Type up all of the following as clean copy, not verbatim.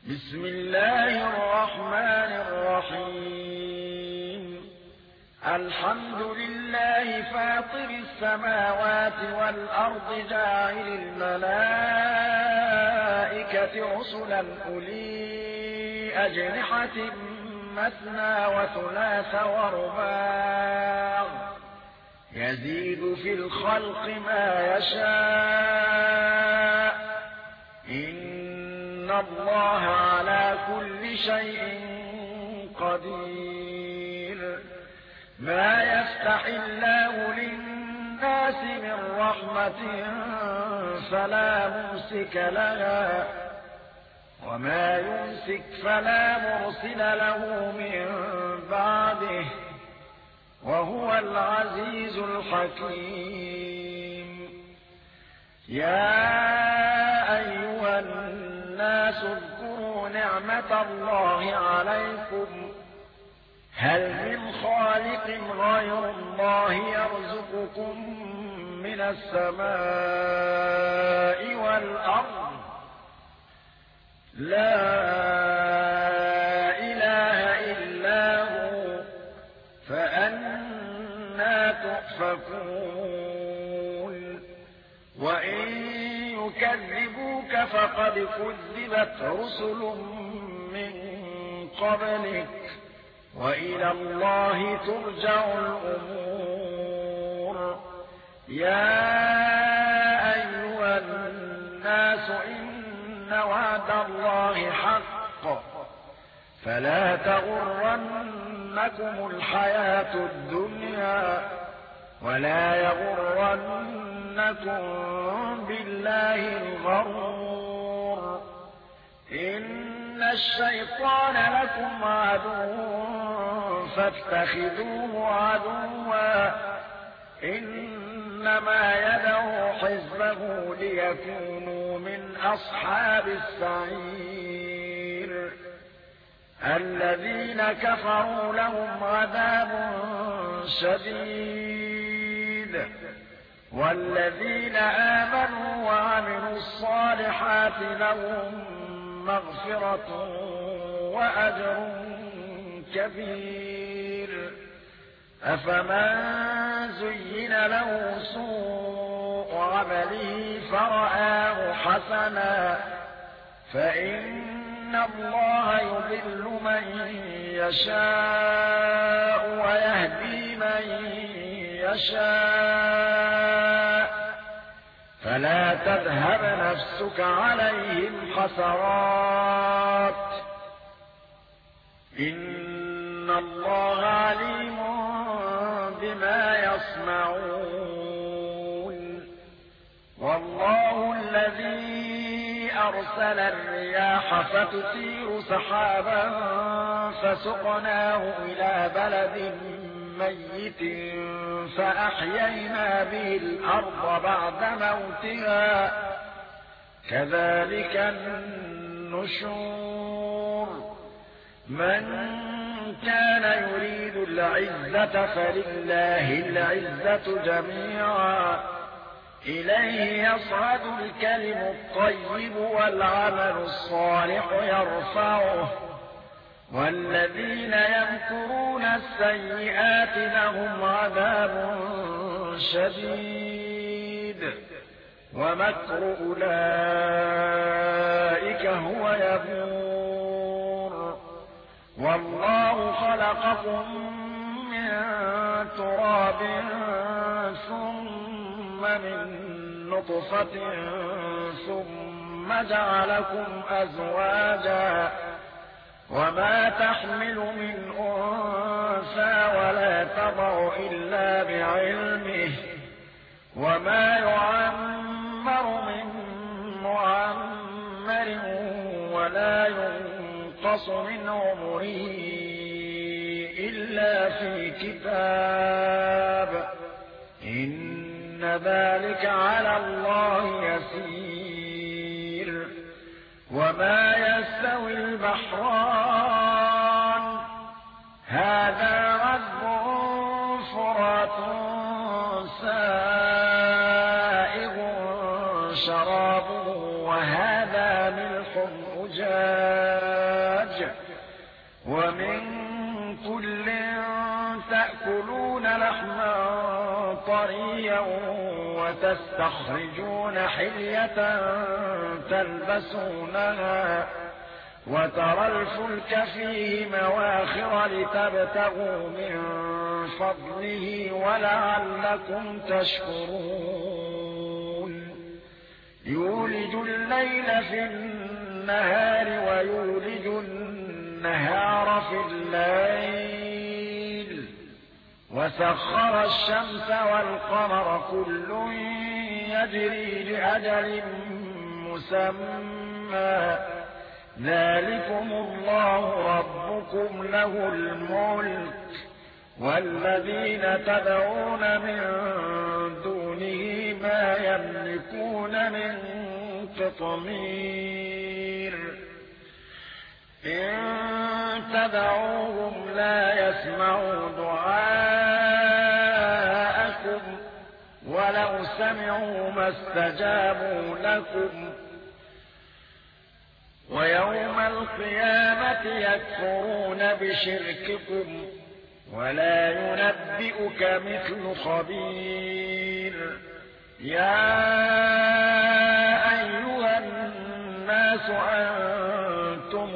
بسم الله الرحمن الرحيم. الحمد لله فاطر السماوات والأرض جاعل الملائكة رسلا أولي أجنحة مثنى وثلاث ورباع يزيد في الخلق ما يشاء إن الله على كل شيء قدير. ما يفتح الله للناس من رحمة فلا ممسك لها وما يمسك فلا مرسل له من بعده وهو العزيز الحكيم. يا أيها الناس اذكروا نعمة الله عليكم هل من خالق غير الله يرزقكم من السماء والأرض؟ لا إله إلا هو فأنى تؤفكون. وإن يكذبوك فقد كذبت رسل من قبلك وإلى الله ترجع الأمور. يا أيها الناس إن وعد الله حق فلا تغرنكم الحياة الدنيا ولا يغرنكم بالله الغرور. إن الشيطان لكم عدو فاتخذوه عدوا إنما يدعو حزبه ليكونوا من أصحاب السعير. الذين كفروا لهم عذاب شديد والذين آمنوا وعملوا الصالحات لهم مغفرة وأجر كبير. أفمن زين له سوء عمله فرآه حسنا فإن الله يضل من يشاء ويهدي من يشاء فلا تذهب نفسك عليهم حسرات إن الله عليم بما يصنعون. والله الذي أرسل الرياح فتثير سحابا فسقناه إلى بلد ميت فأحيينا به الأرض بعد موتها كذلك النشور. من كان يريد العزة فلله العزة جميعا إليه يصعد الكلم الطيب والعمل الصالح يرفعه والذين يمكرون السيئات لهم عذاب شديد ومكر أولئك هو يبور. والله خلقكم من تراب ثم من نطفة ثم جعلكم أزواجا وما تحمل من أنثى ولا تضع إلا بعلمه وما يعمر من معمر ولا ينقص من عمره إلا في كتاب إن ذلك على الله يسير. وما يستوي البحران هذا عذب فرات سائغ شرابه وهذا ملح أجاج ومن كل تأكلون لحما طريا وتستخرجون حلية تلبسونها وترى الفلك فيه مواخر لتبتغوا من فضله ولعلكم تشكرون يولج الليل في النهار ويولج النهار في الليل وسخر الشمس والقمر كل يجري لأجل مسمى ذلكم الله ربكم له الملك والذين تدعون من دونه ما يملكون من قطمير إن تدعوهم لا يسمعوا دعاءكم ولو سمعوا ما استجابوا لكم ويوم القيامة يكفرون بشرككم ولا ينبئك مثل خبير يا أيها الناس أنتم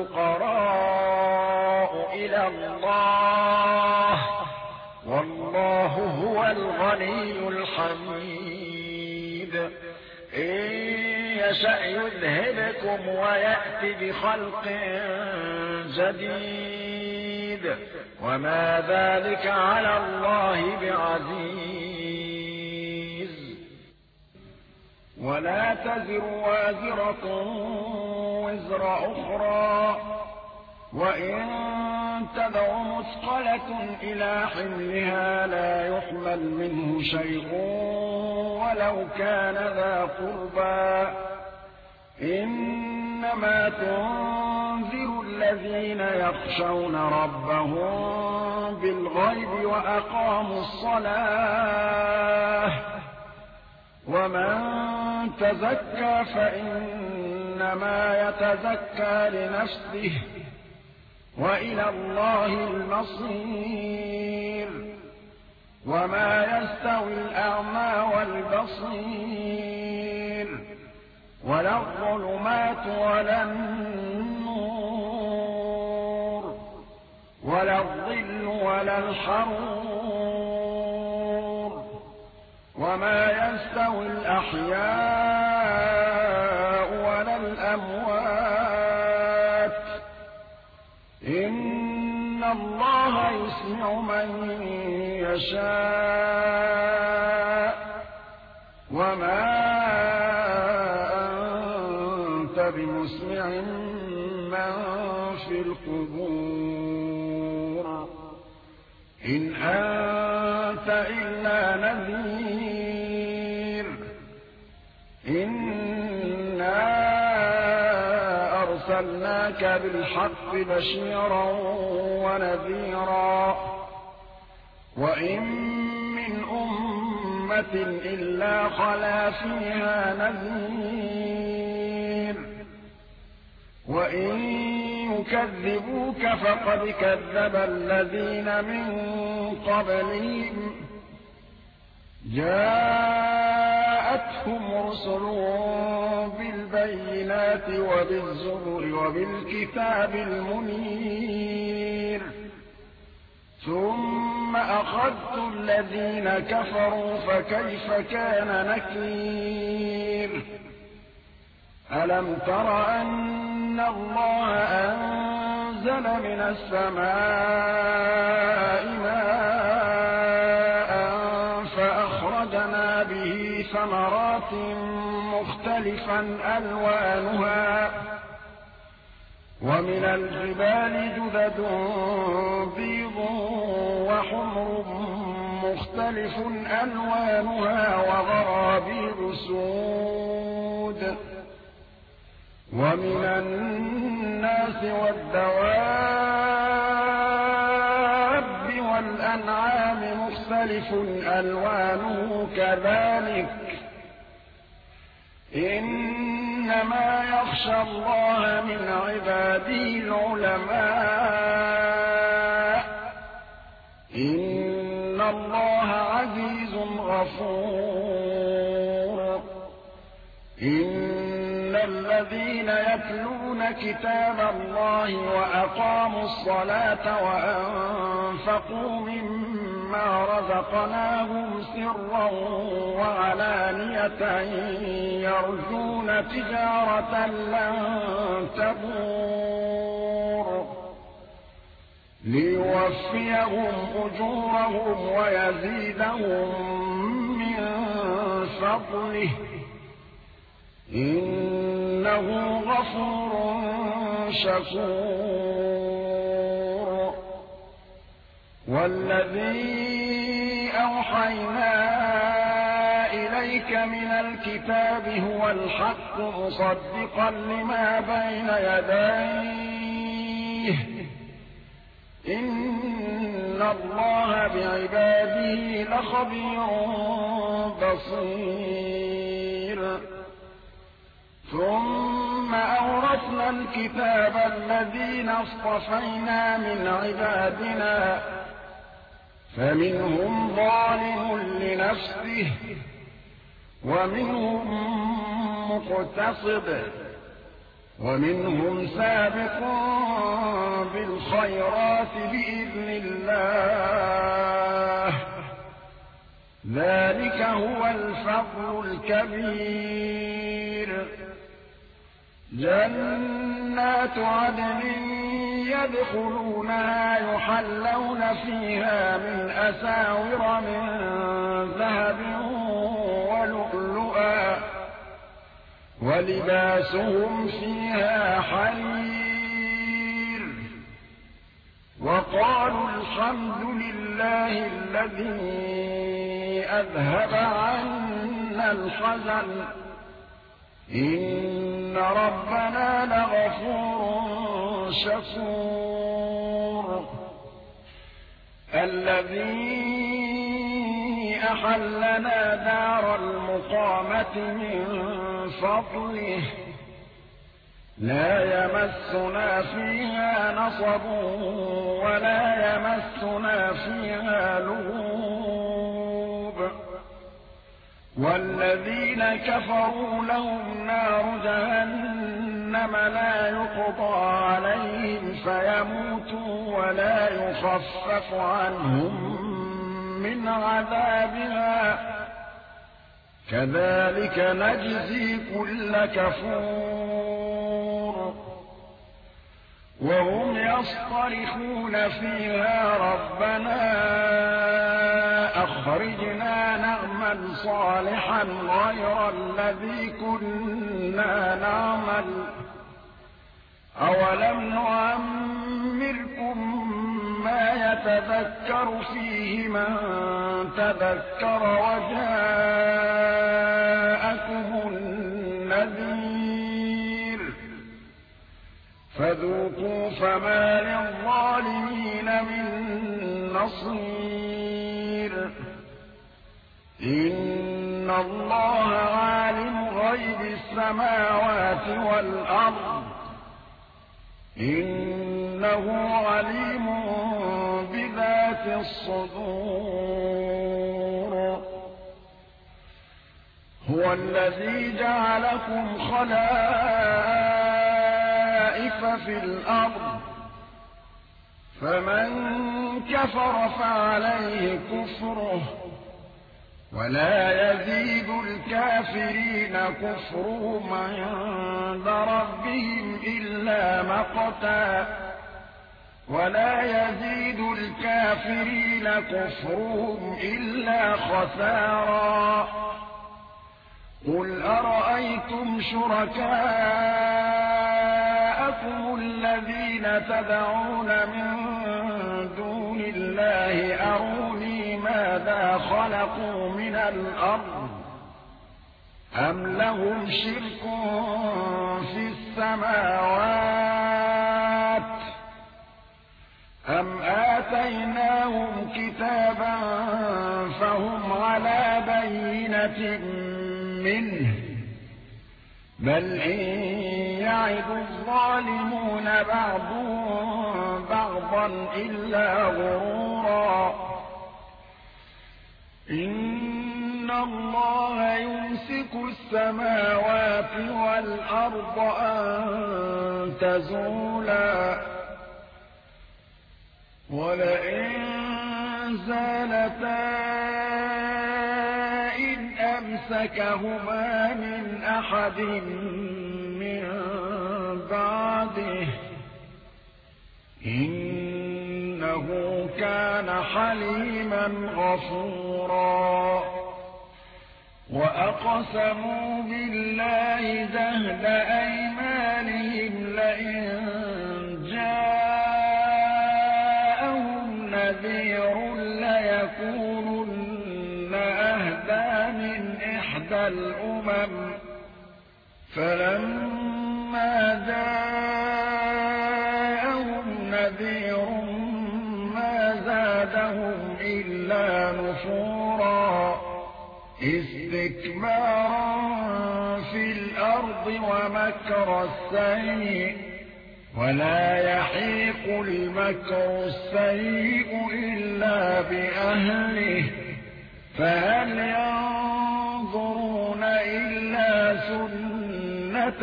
الفقراء إلى الله والله هو الغني الحميد إن يشأ يذهبكم ويأتي بخلق جديد وما ذلك على الله بعزيز ولا تزر وازرة وزر أخرى وإن تدع مثقلة إلى حملها لا يحمل منه شيء ولو كان ذا قربى إنما تنذر الذين يخشون ربهم بالغيب وأقاموا الصلاة ومن تزكى فإنما يتزكى لنفسه وإلى الله المصير وما يستوي الأعمى والبصير ولا الظلمات ولا النور ولا الظل ولا الحرور وما يستوي الأحياء ولا الأموات إن الله يسمع من يشاء وما أنت بمسمع من في القبور إن أنت إلا نذير إنا أرسلناك بالحق بشيرا ونذيرا وإن من أمة إلا خلا فيها نذير وإن يكذبوك فقد كذب الذين من قبلهم جاءتهم رسلهم بالبينات وبالزبر وبالكتاب المنير ثم أخذت الذين كفروا فكيف كان نكير ألم تر أن الله أنزل من السماء ماء فأخرجنا به ثمرات مختلفا ألوانها ومن الجبال جدد بيض وحمر مختلف ألوانها وغرابيب سود ومن الناس والدواب والأنعام مختلف ألوانه كذلك إنا إنما يخشى الله من عباده العلماء إن الله عزيز غفور إن الذين يتلون كتاب الله وأقاموا الصلاة وأنفقوا مما رزقناهم سرا وعلانية يرجون تجارة لن تبور ليوفيهم أجورهم ويزيدهم من فضله إنه غفور شكور والذي أوحينا إليك من الكتاب هو الحق مصدقا لما بين يديه إن الله بعباده لخبير بصير ثم أورثنا الكتاب الذين اصطفينا من عبادنا فمنهم ظالم لنفسه ومنهم مقتصد ومنهم سابق بالخيرات بإذن الله ذلك هو الفضل الكبير جنات عدن يدخلونها يحلون فيها من أساور من ذهب ولؤلؤا ولباسهم فيها حرير وقالوا الحمد لله الذي أذهب عنا الحزن إن ربنا لغفور شكور الذي أحلنا دار المقامة من فضله لا يمسنا فيها نصب ولا يمسنا فيها لغوب والذين كفروا لهم نار جهنم لا يقضى عليهم فيموتوا ولا يخفف عنهم من عذابها كذلك نجزي كل كفور وهم يصطرخون فيها ربنا أخرجنا نعمل صالحا غير الذي كنا نعمل أولم نعمركم ما يتذكر فيه من تذكر وجاءكم النذير فذوقوا فما للظالمين من نصير إن الله عالم غيب السماوات والأرض إنه عليم بذات الصدور هو الذي جعلكم خلائف في الأرض فمن كفر فعليه كفره ولا يزيد الكافرين كفرهم عند ربهم إلا مقتا ولا يزيد الكافرين كفرهم إلا خسارا قل أرأيتم شركاءكم الذين تدعون من دون الله أروني ماذا خلقوا من الأرض أم لهم شرك في السماوات أم آتيناهم كتابا فهم على بينة منه بل إن يعد الظالمون بعضهم بعضا إلا غرورا إن الله يمسك السماوات والأرض أن تزولا ولئن زالتا إن أمسكهما من أحد من بعده إنه كان حليما غفورا وأقسموا بالله جهد أيمانهم لئن جاءهم نذير ليكونن أهدى من إحدى الأمم فلما جاءهم نذير ما زادهم إلا نفورا استكبارا في الأرض ومكر السيء ولا يحيق المكر السيء إلا بأهله فهل ينظرون إلا سنة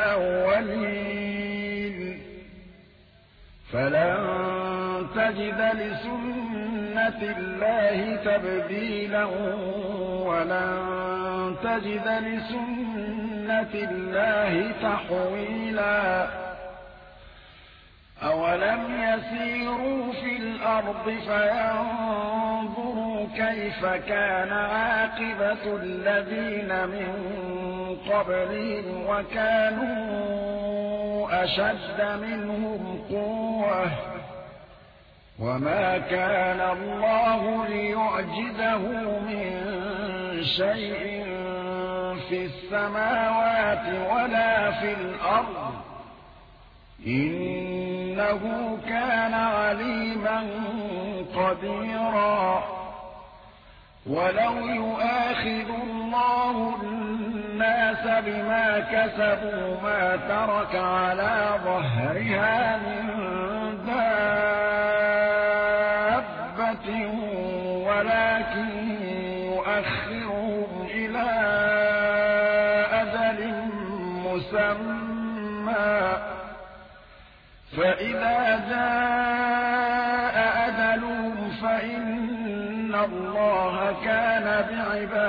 الأولين فلن تجد لسنة الله تبديلا ولن تجد لسنة الله تحويلا أولم يسيروا في الأرض فينظروا كيف كان عاقبة الذين من قبلهم وكانوا أشد منهم قوة وما كان الله ليعجزه من شيء في السماوات ولا في الأرض إنه كان عليما قديرا ولو يؤاخذ الله الناس بما كسبوا ما ترك على ظهرها من دابة ولكن يؤخرهم إلى أجل مسمى فإذا جاء أجلهم فإن الله كان بعباده